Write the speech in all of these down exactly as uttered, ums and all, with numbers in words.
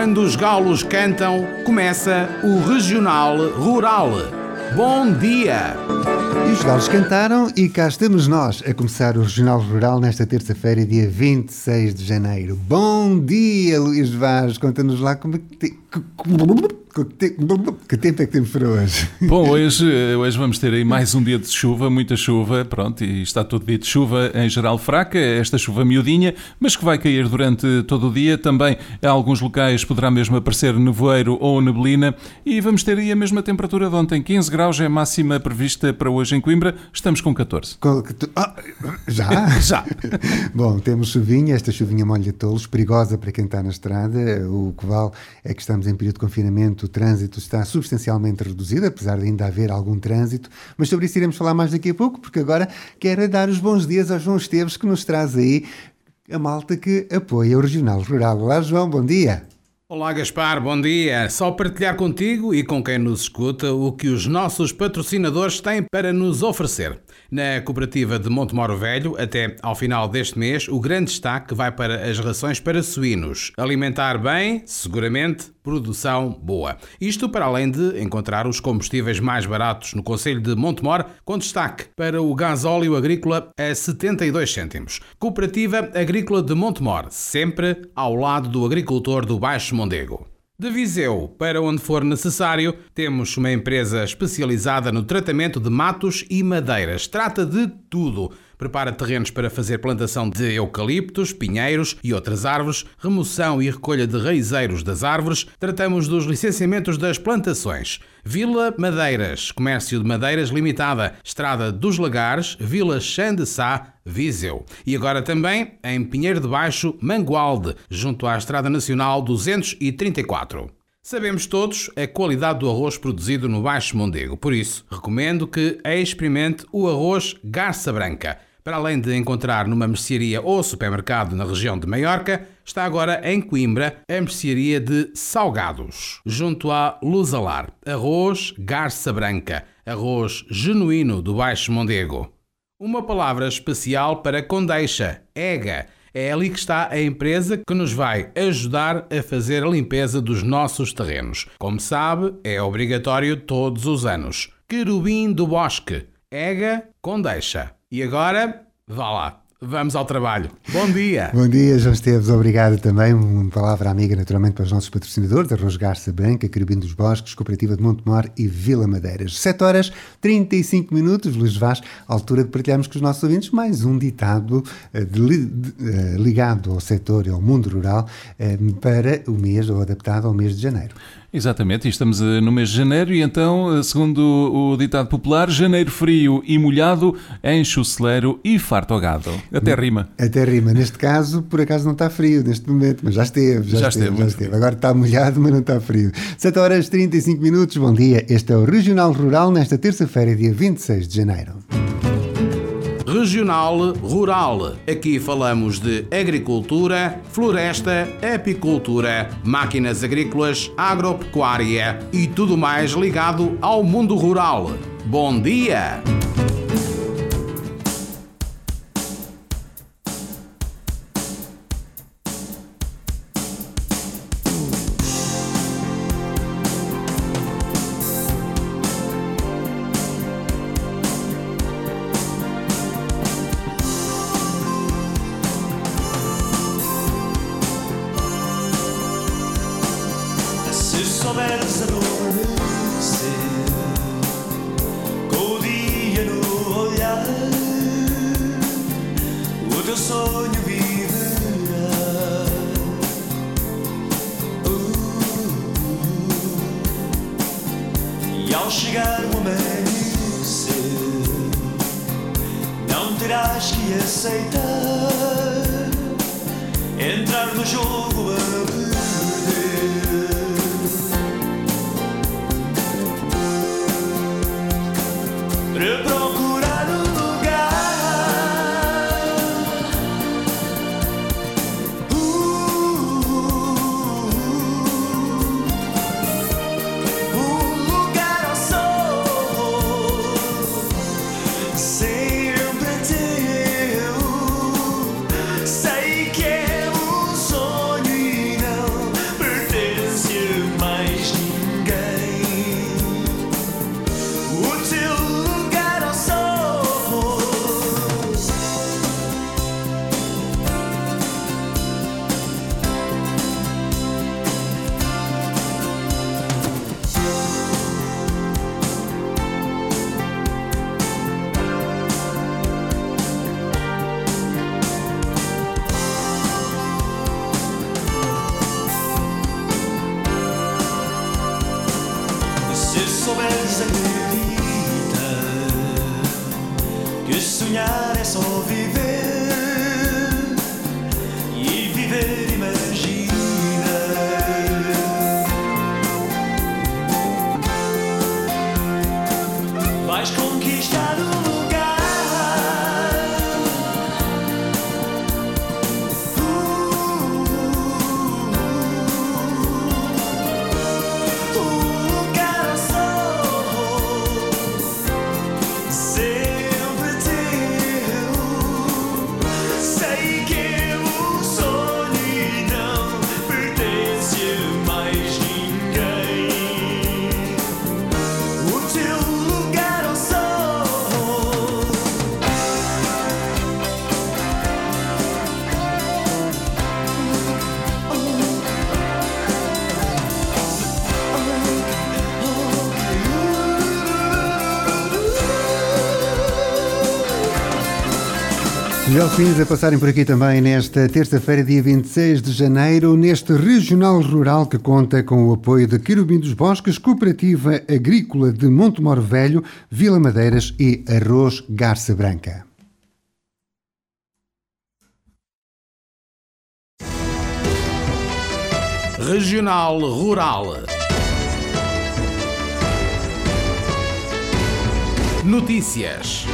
Quando os galos cantam, começa o Regional Rural. Bom dia! E os galos cantaram e cá estamos nós a começar o Regional Rural nesta terça-feira, dia vinte e seis de janeiro. Bom dia, Luís Vaz! Conta-nos lá como é que... Que tempo é que temos para hoje? Bom, hoje, hoje vamos ter aí mais um dia de chuva, muita chuva, pronto, e está todo dia de chuva, em geral fraca, esta chuva miudinha, mas que vai cair durante todo o dia. Também em alguns locais poderá mesmo aparecer nevoeiro ou neblina e vamos ter aí a mesma temperatura de ontem, quinze graus é a máxima prevista para hoje em Coimbra, estamos com catorze. Ah, já? Já. Bom, temos chuvinha, esta chuvinha molha tolos, perigosa para quem está na estrada. O que vale é que estamos em período de confinamento. O trânsito está substancialmente reduzido, apesar de ainda haver algum trânsito, mas sobre isso iremos falar mais daqui a pouco, porque agora quero dar os bons dias ao João Esteves, que nos traz aí a malta que apoia o Regional Rural. Olá, João, bom dia. Olá, Gaspar, bom dia. Só partilhar contigo e com quem nos escuta o que os nossos patrocinadores têm para nos oferecer. Na cooperativa de Montemoro Velho, até ao final deste mês, o grande destaque vai para as rações para suínos. Alimentar bem, seguramente, produção boa. Isto para além de encontrar os combustíveis mais baratos no concelho de Montemor, com destaque para o gasóleo agrícola a setenta e dois cêntimos. Cooperativa Agrícola de Montemor, sempre ao lado do agricultor do Baixo Mondego. De Viseu, para onde for necessário, temos uma empresa especializada no tratamento de matos e madeiras. Trata de tudo. Prepara terrenos para fazer plantação de eucaliptos, pinheiros e outras árvores, remoção e recolha de raizeiros das árvores. Tratamos dos licenciamentos das plantações. Vila Madeiras, Comércio de Madeiras Limitada, Estrada dos Lagares, Vila Chã de Sá, Viseu. E agora também em Pinheiro de Baixo, Mangualde, junto à Estrada Nacional duzentos e trinta e quatro. Sabemos todos a qualidade do arroz produzido no Baixo Mondego, por isso recomendo que experimente o arroz Garça Branca. Para além de encontrar numa mercearia ou supermercado na região de Maiorca, está agora em Coimbra a mercearia de Salgados, junto à Lusalar. Arroz Garça Branca, arroz genuíno do Baixo Mondego. Uma palavra especial para Condeixa, Ega. É ali que está a empresa que nos vai ajudar a fazer a limpeza dos nossos terrenos. Como sabe, é obrigatório todos os anos. Querubim do Bosque, Ega Condeixa. E agora, vá lá, vamos ao trabalho. Bom dia! Bom dia, João Esteves, obrigado também. Uma palavra amiga, naturalmente, para os nossos patrocinadores, Arroz Garça Branca, Querubim dos Bosques, Cooperativa de Montemor e Vila Madeiras. sete horas e trinta e cinco minutos, Luís Vaz, altura de partilharmos com os nossos ouvintes mais um ditado de, de, de, ligado ao setor e ao mundo rural para o mês, ou adaptado ao mês de janeiro. Exatamente, e estamos no mês de janeiro e então, segundo o ditado popular, janeiro frio e molhado, enche o celeiro e farta o gado. Até rima. Até rima. Neste caso, por acaso não está frio neste momento, mas já esteve. Já, já esteve, esteve, já esteve. Agora está molhado, mas não está frio. sete horas e trinta e cinco minutos, bom dia. Este é o Regional Rural nesta terça-feira, dia vinte e seis de janeiro. Regional Rural. Aqui falamos de agricultura, floresta, apicultura, máquinas agrícolas, agropecuária e tudo mais ligado ao mundo rural. Bom dia! Sei que é um sonho e não perder soubesse acredita que sonhar é só viver e viver imagina. Vais conquistar o lugar. Delfins a passarem por aqui também nesta terça-feira, dia vinte e seis de janeiro, neste Regional Rural que conta com o apoio da Querubim dos Bosques, Cooperativa Agrícola de Montemor Velho, Vila Madeiras e Arroz Garça Branca. Regional Rural. Notícias.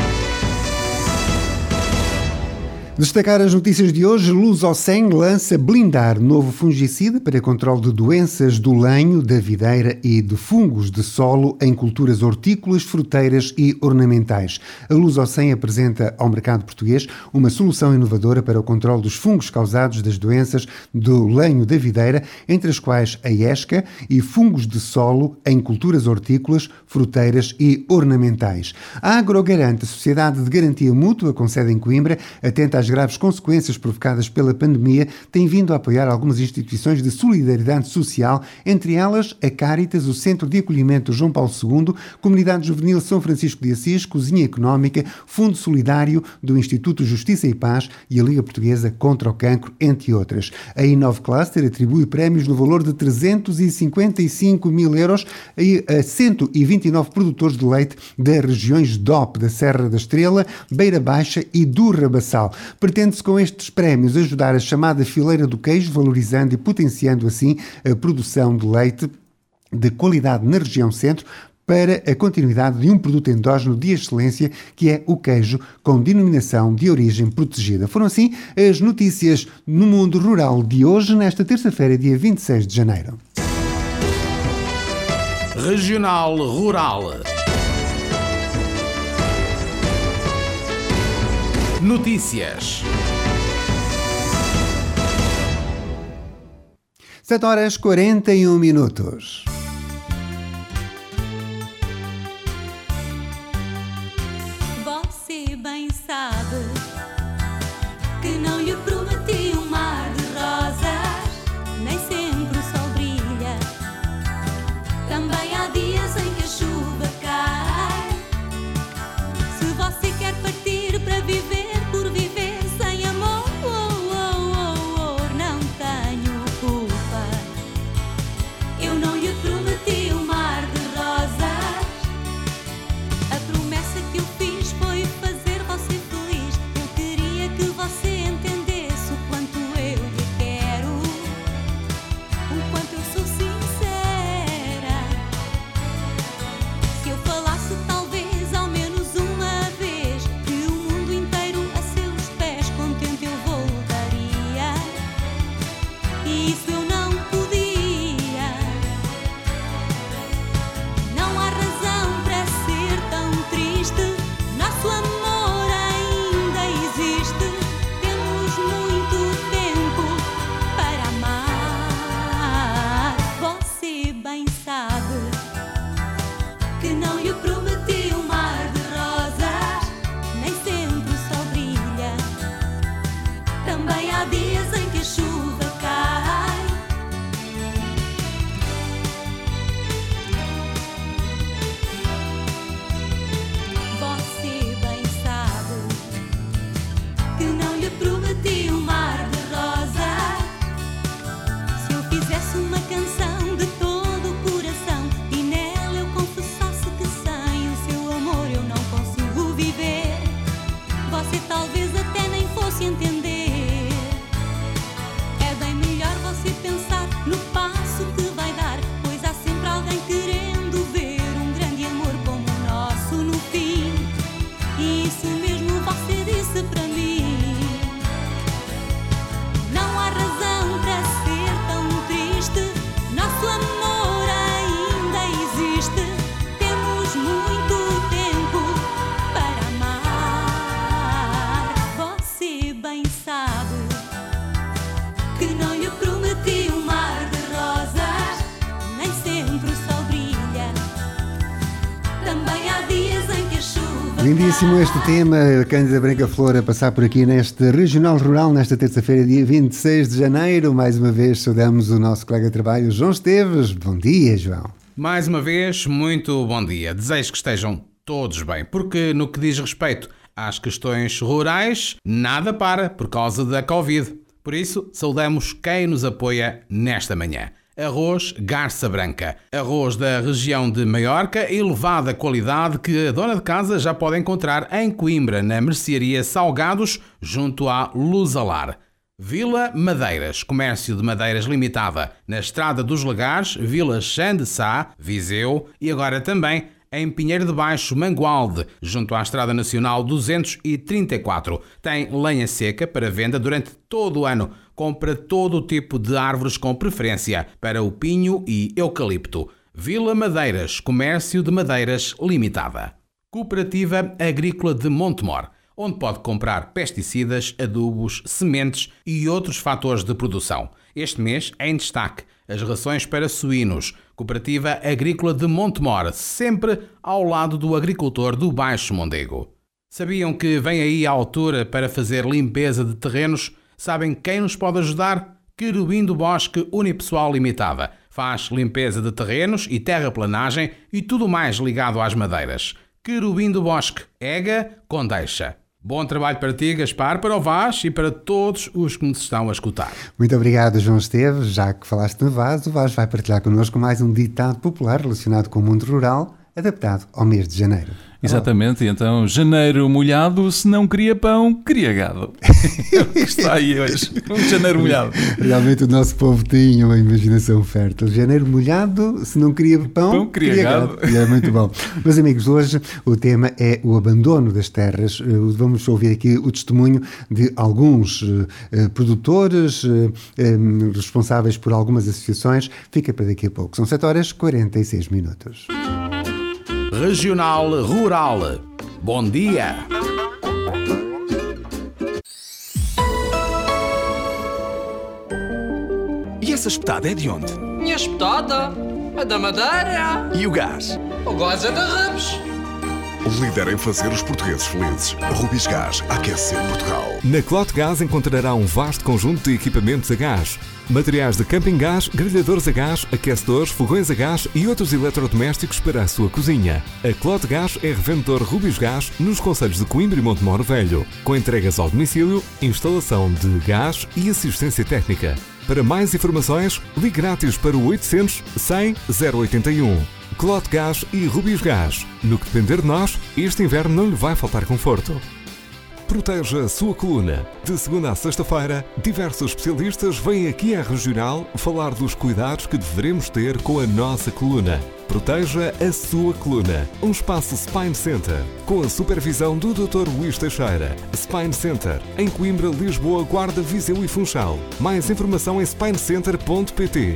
Destacar as notícias de hoje. Lusocen lança Blindar, novo fungicida para controle de doenças do lenho, da videira e de fungos de solo em culturas hortícolas, fruteiras e ornamentais. A Lusocen apresenta ao mercado português uma solução inovadora para o controle dos fungos causados das doenças do lenho da videira, entre as quais a esca e fungos de solo em culturas hortícolas, fruteiras e ornamentais. A Agrogarante, Sociedade de Garantia Mútua, com sede em Coimbra, atenta às graves consequências provocadas pela pandemia, tem vindo a apoiar algumas instituições de solidariedade social, entre elas a Cáritas, o Centro de Acolhimento João Paulo segundo, Comunidade Juvenil São Francisco de Assis, Cozinha Económica, Fundo Solidário do Instituto Justiça e Paz e a Liga Portuguesa contra o Cancro, entre outras. A Inove Cluster atribui prémios no valor de trezentos e cinquenta e cinco mil euros a cento e vinte e nove produtores de leite das regiões D O P, da Serra da Estrela, Beira Baixa e do Rabassal. Pretende-se com estes prémios ajudar a chamada fileira do queijo, valorizando e potenciando assim a produção de leite de qualidade na região centro, para a continuidade de um produto endógeno de excelência que é o queijo com denominação de origem protegida. Foram assim as notícias no mundo rural de hoje, nesta terça-feira, dia vinte e seis de janeiro. Regional Rural. Notícias. sete horas e quarenta e um minutos. Você bem sabe que não lhe prometi um mar de rosas, nem sempre o sol brilha. Também há dias em que a chuva cai. Se você quer partir para viver por viver sem amor, oh, oh, oh, oh, não tenho culpa. Eu não lhe prometo Lindíssimo este tema, Cândida Branca Flor a passar por aqui neste Regional Rural, nesta terça-feira, dia vinte e seis de janeiro. Mais uma vez saudamos o nosso colega de trabalho, João Esteves. Bom dia, João. Mais uma vez, muito bom dia. Desejo que estejam todos bem, porque no que diz respeito às questões rurais, nada para por causa da Covid. Por isso, saudamos quem nos apoia nesta manhã. Arroz Garça Branca. Arroz da região de Maiorca, elevada qualidade que a dona de casa já pode encontrar em Coimbra, na mercearia Salgados, junto à Lusalar. Vila Madeiras, comércio de madeiras limitada, na Estrada dos Lagares, Vila Chã de Sá, Viseu e agora também em Pinheiro de Baixo, Mangualde, junto à Estrada Nacional duzentos e trinta e quatro. Tem lenha seca para venda durante todo o ano. Compra todo o tipo de árvores com preferência para o pinho e eucalipto. Vila Madeiras, comércio de madeiras limitada. Cooperativa Agrícola de Montemor, onde pode comprar pesticidas, adubos, sementes e outros fatores de produção. Este mês é em destaque as rações para suínos. Cooperativa Agrícola de Montemor, sempre ao lado do agricultor do Baixo Mondego. Sabiam que vem aí a altura para fazer limpeza de terrenos? Sabem quem nos pode ajudar? Querubim do Bosque Unipessoal Limitada. Faz limpeza de terrenos e terraplanagem e tudo mais ligado às madeiras. Querubim do Bosque, Ega Condeixa. Bom trabalho para ti, Gaspar, para o Vaz e para todos os que nos estão a escutar. Muito obrigado, João Esteves. Já que falaste no Vaz, o Vaz vai partilhar connosco mais um ditado popular relacionado com o mundo rural, adaptado ao mês de janeiro. Exatamente, e então, janeiro molhado, se não queria pão, queria gado. É o que está aí hoje, um janeiro molhado. Realmente o nosso povo tinha uma imaginação fértil. Janeiro molhado, se não queria pão, pão queria, queria gado. gado. E é muito bom. Meus amigos, hoje o tema é o abandono das terras. Vamos ouvir aqui o testemunho de alguns uh, produtores uh, um, responsáveis por algumas associações. Fica para daqui a pouco. São sete horas e quarenta e seis minutos. Regional Rural. Bom dia! E essa espetada é de onde? Minha espetada é da Madeira. E o gás? O gás é da Rubes. Líder em fazer os portugueses felizes. Rubis Gás aquece Portugal. Na Clote Gás encontrará um vasto conjunto de equipamentos a gás. Materiais de camping gás, grelhadores a gás, aquecedores, fogões a gás e outros eletrodomésticos para a sua cozinha. A Clote Gás é revendedor Rubis Gás nos concelhos de Coimbra e Montemor Velho, com entregas ao domicílio, instalação de gás e assistência técnica. Para mais informações, ligue grátis para o oitocentos, cem, zero oitenta e um. Clote Gás e Rubis Gás. No que depender de nós, este inverno não lhe vai faltar conforto. Proteja a sua coluna. De segunda a sexta-feira, diversos especialistas vêm aqui à Regional falar dos cuidados que devemos ter com a nossa coluna. Proteja a sua coluna. Um espaço Spine Center, com a supervisão do doutor Luís Teixeira. Spine Center, em Coimbra, Lisboa, Guarda, Viseu e Funchal. Mais informação em spine center ponto pt.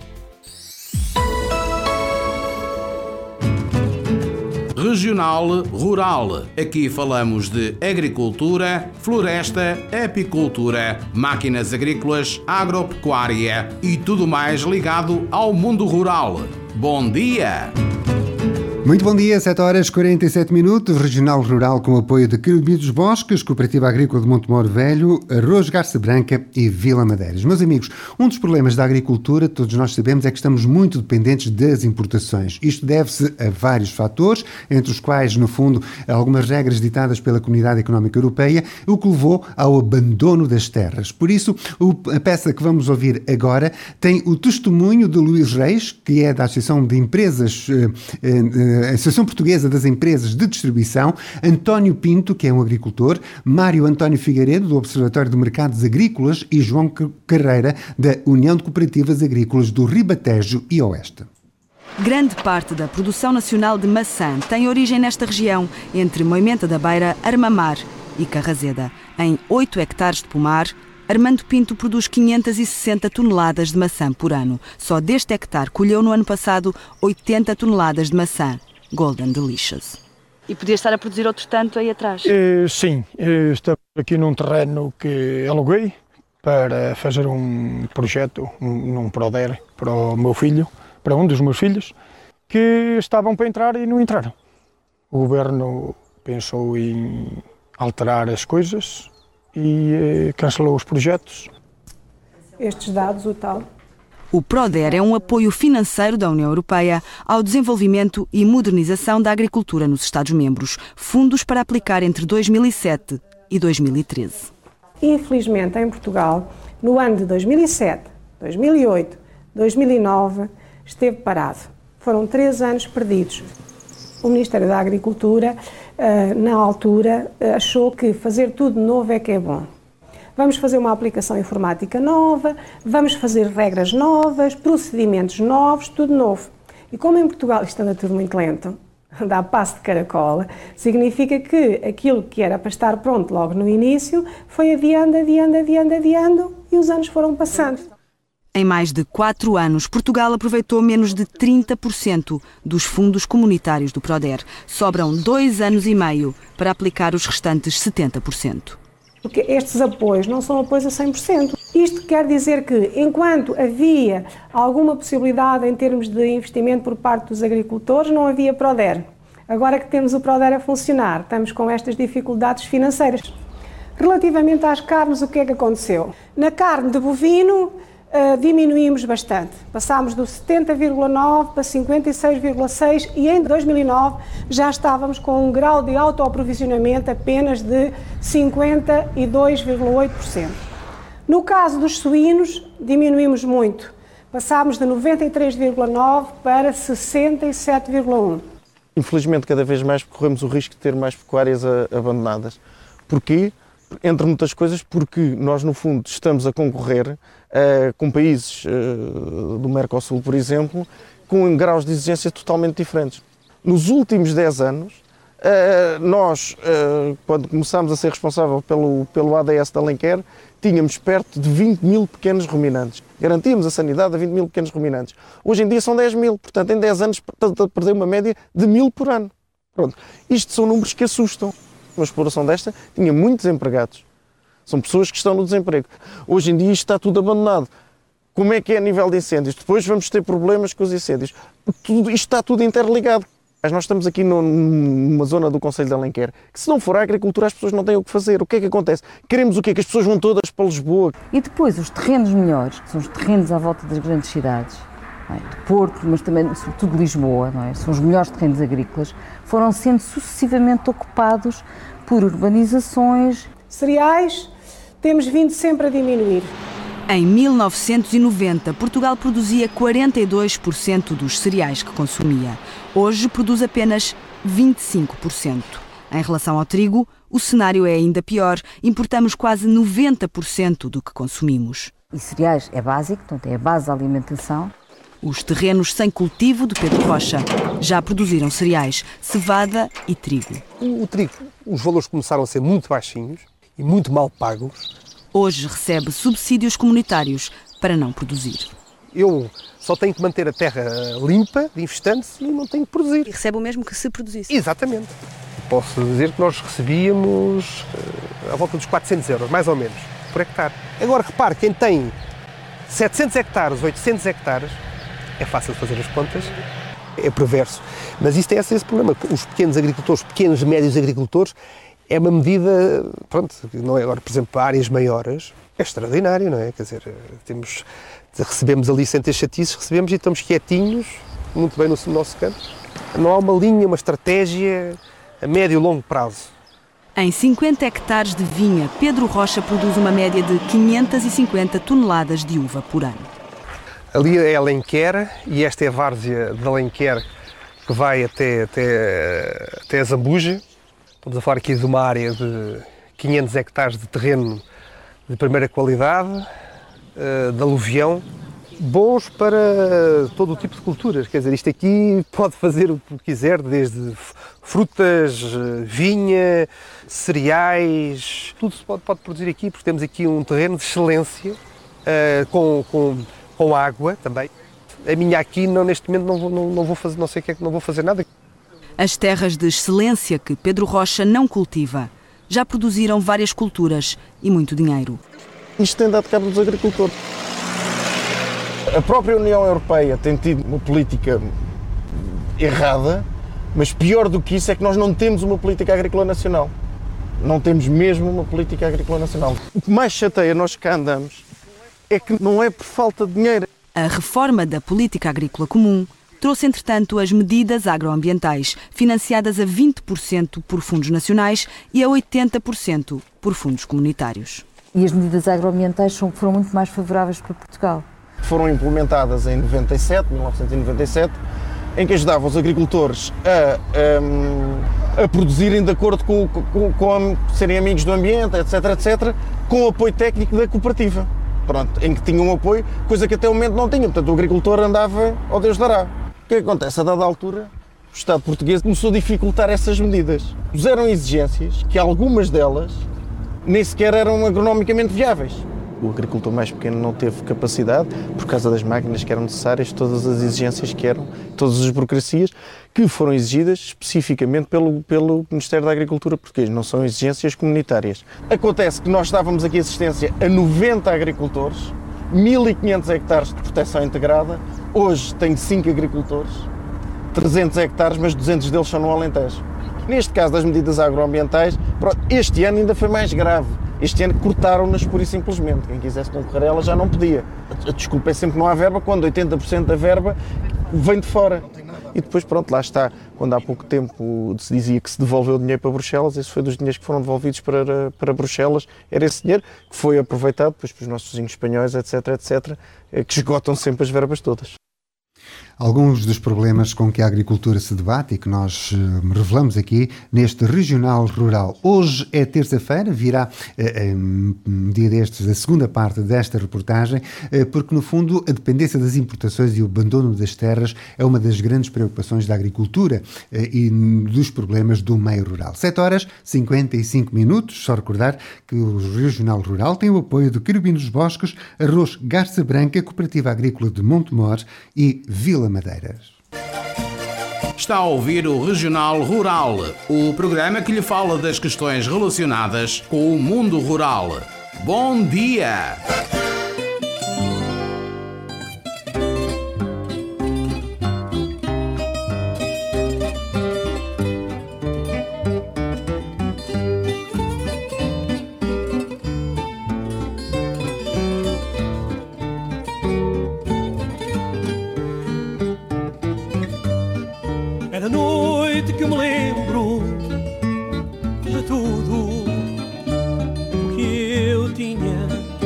Regional Rural. Aqui falamos de agricultura, floresta, apicultura, máquinas agrícolas, agropecuária e tudo mais ligado ao mundo rural. Bom dia! Muito bom dia, sete horas e quarenta e sete minutos, Regional Rural com o apoio de Querubim dos Bosques, Cooperativa Agrícola de Montemor Velho, Arroz Garça Branca e Vila Madeiras. Meus amigos, um dos problemas da agricultura, todos nós sabemos, é que estamos muito dependentes das importações. Isto deve-se a vários fatores, entre os quais, no fundo, algumas regras ditadas pela Comunidade Económica Europeia, o que levou ao abandono das terras. Por isso, a peça que vamos ouvir agora tem o testemunho de Luís Reis, que é da Associação de Empresas a Associação Portuguesa das Empresas de Distribuição, António Pinto, que é um agricultor, Mário António Figueiredo, do Observatório de Mercados Agrícolas e João Carreira, da União de Cooperativas Agrícolas do Ribatejo e Oeste. Grande parte da produção nacional de maçã tem origem nesta região, entre Moimenta da Beira, Armamar e Carrazeda. Em oito hectares de pomar, Armando Pinto produz quinhentas e sessenta toneladas de maçã por ano. Só deste hectare colheu no ano passado oitenta toneladas de maçã Golden Delicious. E podia estar a produzir outro tanto aí atrás? Eh, sim, eh, estamos aqui num terreno que aluguei para fazer um projeto, um, um Proder, para o meu filho, para um dos meus filhos, que estavam para entrar e não entraram. O governo pensou em alterar as coisas e eh, cancelou os projetos. Estes dados, o tal. O PRODER é um apoio financeiro da União Europeia ao desenvolvimento e modernização da agricultura nos Estados-membros, fundos para aplicar entre dois mil e sete e dois mil e treze. Infelizmente, em Portugal, no ano de dois mil e sete, dois mil e oito, dois mil e nove, esteve parado. Foram três anos perdidos. O Ministério da Agricultura, na altura, achou que fazer tudo de novo é que é bom. Vamos fazer uma aplicação informática nova, vamos fazer regras novas, procedimentos novos, tudo novo. E como em Portugal isto anda tudo muito lento, anda a passo de caracola, significa que aquilo que era para estar pronto logo no início foi adiando, adiando, adiando, adiando e os anos foram passando. Em mais de quatro anos, Portugal aproveitou menos de trinta por cento dos fundos comunitários do PRODER. Sobram dois anos e meio para aplicar os restantes setenta por cento. Porque estes apoios não são apoios a cem por cento. Isto quer dizer que, enquanto havia alguma possibilidade em termos de investimento por parte dos agricultores, não havia PRODER. Agora que temos o PRODER a funcionar, estamos com estas dificuldades financeiras. Relativamente às carnes, o que é que aconteceu? Na carne de bovino, uh, diminuímos bastante. Passámos do setenta vírgula nove para cinquenta e seis vírgula seis e em dois mil e nove já estávamos com um grau de autoaprovisionamento apenas de cinquenta e dois vírgula oito por cento. No caso dos suínos, diminuímos muito. Passámos de noventa e três vírgula nove para sessenta e sete vírgula um. Infelizmente, cada vez mais corremos o risco de ter mais pecuárias abandonadas. Porquê? Entre muitas coisas, porque nós, no fundo, estamos a concorrer uh, com países uh, do Mercosul, por exemplo, com graus de exigência totalmente diferentes. Nos últimos dez anos, uh, nós, uh, quando começámos a ser responsável pelo, pelo A D S de Alenquer, tínhamos perto de vinte mil pequenos ruminantes. Garantíamos a sanidade a vinte mil pequenos ruminantes. Hoje em dia são dez mil, portanto, em dez anos, a perder uma média de mil por ano. Pronto. Isto são números que assustam. Uma exploração desta tinha muitos empregados. São pessoas que estão no desemprego. Hoje em dia isto está tudo abandonado. Como é que é a nível de incêndios? Depois vamos ter problemas com os incêndios. Tudo, isto está tudo interligado. Mas nós estamos aqui numa zona do Concelho de Alenquer, que se não for a agricultura as pessoas não têm o que fazer. O que é que acontece? Queremos o quê? Que as pessoas vão todas para Lisboa. E depois os terrenos melhores, que são os terrenos à volta das grandes cidades, não é? De Porto, mas também sobretudo de Lisboa, não é? São os melhores terrenos agrícolas, foram sendo sucessivamente ocupados por urbanizações. Cereais, temos vindo sempre a diminuir. Em mil novecentos e noventa, Portugal produzia quarenta e dois por cento dos cereais que consumia. Hoje produz apenas vinte e cinco por cento. Em relação ao trigo, o cenário é ainda pior. Importamos quase noventa por cento do que consumimos. E cereais é básico, portanto é a base da alimentação. Os terrenos sem cultivo de Pedro Rocha já produziram cereais, cevada e trigo. O, o trigo, os valores começaram a ser muito baixinhos e muito mal pagos. Hoje recebe subsídios comunitários para não produzir. Eu só tenho que manter a terra limpa de infestantes e não tenho que produzir. E recebe o mesmo que se produzisse? Exatamente. Posso dizer que nós recebíamos uh, à volta dos quatrocentos euros, mais ou menos, por hectare. Agora, repare, quem tem setecentos hectares, oitocentos hectares, é fácil de fazer as contas, é perverso. Mas isto é esse, esse problema. Os pequenos agricultores, pequenos e médios agricultores, é uma medida, pronto, não é agora, por exemplo, para áreas maiores, é extraordinário, não é? Quer dizer, temos, recebemos ali sem ter chatices, recebemos e estamos quietinhos, muito bem no nosso campo. Não há uma linha, uma estratégia a médio e longo prazo. Em cinquenta hectares de vinha, Pedro Rocha produz uma média de quinhentas e cinquenta toneladas de uva por ano. Ali é Alenquer e esta é a várzea de Alenquer que vai até, até, até a Zambuja. Estamos a falar aqui de uma área de quinhentos hectares de terreno de primeira qualidade, de aluvião, bons para todo o tipo de culturas. Quer dizer, isto aqui pode fazer o que quiser, desde frutas, vinha, cereais, tudo se pode, pode produzir aqui, porque temos aqui um terreno de excelência, com, com, com água também. A minha aqui, não, neste momento, não vou, não, não vou fazer, não sei o que é que não vou fazer nada. As terras de excelência que Pedro Rocha não cultiva já produziram várias culturas e muito dinheiro. Isto tem dado cabo dos agricultores. A própria União Europeia tem tido uma política errada Mas pior do que isso é que nós não temos uma política agrícola nacional. Não temos mesmo uma política agrícola nacional. O que mais chateia nós que cá andamos é que não é por falta de dinheiro. A reforma da política agrícola comum trouxe, entretanto, as medidas agroambientais, financiadas a vinte por cento por fundos nacionais e a oitenta por cento por fundos comunitários. E as medidas agroambientais são, foram muito mais favoráveis para Portugal. Foram implementadas em noventa e sete, mil novecentos e noventa e sete, em que ajudavam os agricultores a, a, a produzirem de acordo com, com, com a, serem amigos do ambiente, etc, etcétera, com o apoio técnico da cooperativa. Pronto, em que tinham um apoio, coisa que até o momento não tinha. Portanto, o agricultor andava ao Deus dará. O que acontece? A dada altura, o Estado português começou a dificultar essas medidas. Puseram exigências que algumas delas nem sequer eram agronomicamente viáveis. O agricultor mais pequeno não teve capacidade, por causa das máquinas que eram necessárias, todas as exigências que eram, todas as burocracias que foram exigidas especificamente pelo, pelo Ministério da Agricultura português, não são exigências comunitárias. Acontece que nós dávamos aqui assistência a noventa agricultores, mil e quinhentos hectares de proteção integrada, hoje tenho cinco agricultores, trezentos hectares, mas duzentos deles são no Alentejo. Neste caso das medidas agroambientais, este ano ainda foi mais grave. Este ano cortaram-nas pura e simplesmente. Quem quisesse concorrer a ela já não podia. A desculpa é sempre que não há verba, quando oitenta por cento da verba vem de fora. E depois, pronto, lá está. Quando há pouco tempo se dizia que se devolveu o dinheiro para Bruxelas, esse foi dos dinheiros que foram devolvidos para, para Bruxelas. Era esse dinheiro que foi aproveitado depois pelos nossos vizinhos espanhóis, etc, etcétera, que esgotam sempre as verbas todas. Alguns dos problemas com que a agricultura se debate e que nós uh, revelamos aqui neste Regional Rural. Hoje é terça-feira, virá uh, um, um dia destes a segunda parte desta reportagem, uh, porque no fundo a dependência das importações e o abandono das terras é uma das grandes preocupações da agricultura uh, e dos problemas do meio rural. sete horas e cinquenta e cinco minutos, só recordar que o Regional Rural tem o apoio do Querubim dos Bosques, Arroz Garça Branca, Cooperativa Agrícola de Montemor e Vila Madeiras. Está a ouvir o Regional Rural, o programa que lhe fala das questões relacionadas com o mundo rural. Bom dia! Era noite que eu me lembro de tudo o que eu tinha,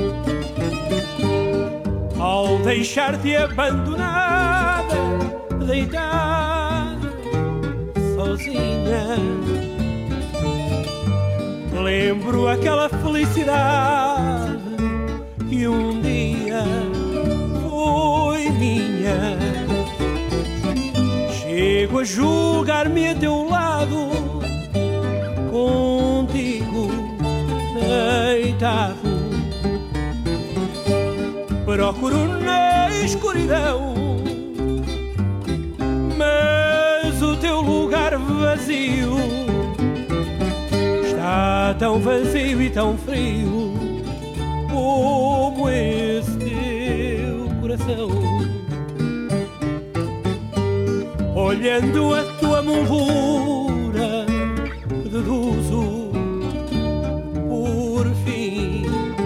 ao deixar-te abandonada, deitada, sozinha. Lembro aquela felicidade que um dia foi minha. Chego a julgar-me a teu lado, contigo deitado. Procuro na escuridão, mas o teu lugar vazio está tão vazio e tão frio como esse teu coração. Olhando a tua moldura, deduzo por fim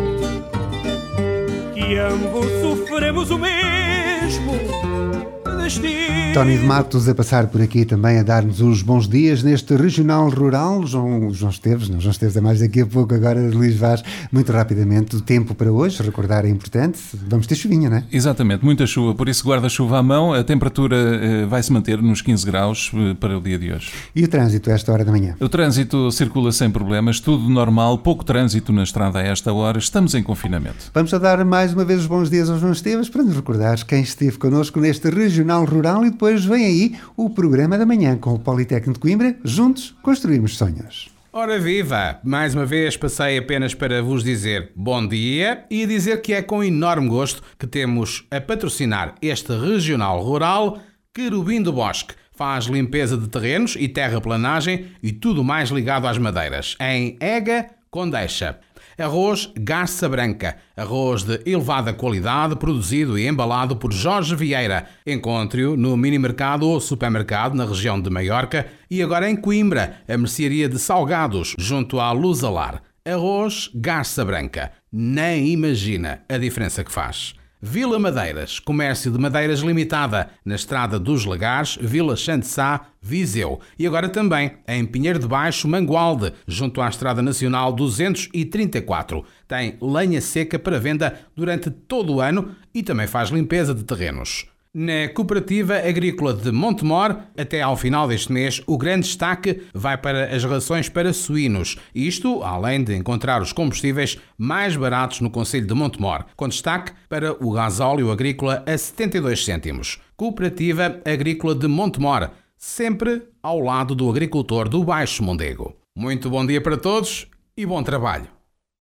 que ambos sofremos o mesmo destino. Tony de Matos a passar por aqui também a dar-nos os bons dias neste Regional Rural. João, João Esteves, não, João Esteves é mais daqui a pouco, agora Luís Vaz, muito rapidamente, o tempo para hoje, recordar é importante, vamos ter chuvinha, não é? Exatamente, muita chuva, por isso guarda-chuva à mão, a temperatura eh, vai se manter nos quinze graus eh, para o dia de hoje. E o trânsito a esta hora da manhã? O trânsito circula sem problemas, tudo normal, pouco trânsito na estrada a esta hora, estamos em confinamento. Vamos a dar mais uma vez os bons dias ao João Esteves para nos recordar quem esteve connosco neste Regional Rural e depois vem aí o programa da manhã com o Politécnico de Coimbra. Juntos construímos sonhos. Ora viva! Mais uma vez passei apenas para vos dizer bom dia e dizer que é com enorme gosto que temos a patrocinar este Regional Rural Querubim do Bosque. Faz limpeza de terrenos e terraplanagem e tudo mais ligado às madeiras, em Ega Condeixa. Arroz Garça Branca, arroz de elevada qualidade, produzido e embalado por Jorge Vieira. Encontre-o no mini-mercado ou supermercado na região de Maiorca e agora em Coimbra, a mercearia de Salgados, junto à Lusalar. Arroz Garça Branca. Nem imagina a diferença que faz. Vila Madeiras, comércio de madeiras limitada, na Estrada dos Lagares, Vila Xantessá, Viseu. E agora também em Pinheiro de Baixo, Mangualde, junto à Estrada Nacional duzentos e trinta e quatro. Tem lenha seca para venda durante todo o ano e também faz limpeza de terrenos. Na Cooperativa Agrícola de Montemor, até ao final deste mês, o grande destaque vai para as rações para suínos. Isto, além de encontrar os combustíveis mais baratos no concelho de Montemor, com destaque para o gasóleo agrícola a setenta e dois cêntimos. Cooperativa Agrícola de Montemor, sempre ao lado do agricultor do Baixo Mondego. Muito bom dia para todos e bom trabalho.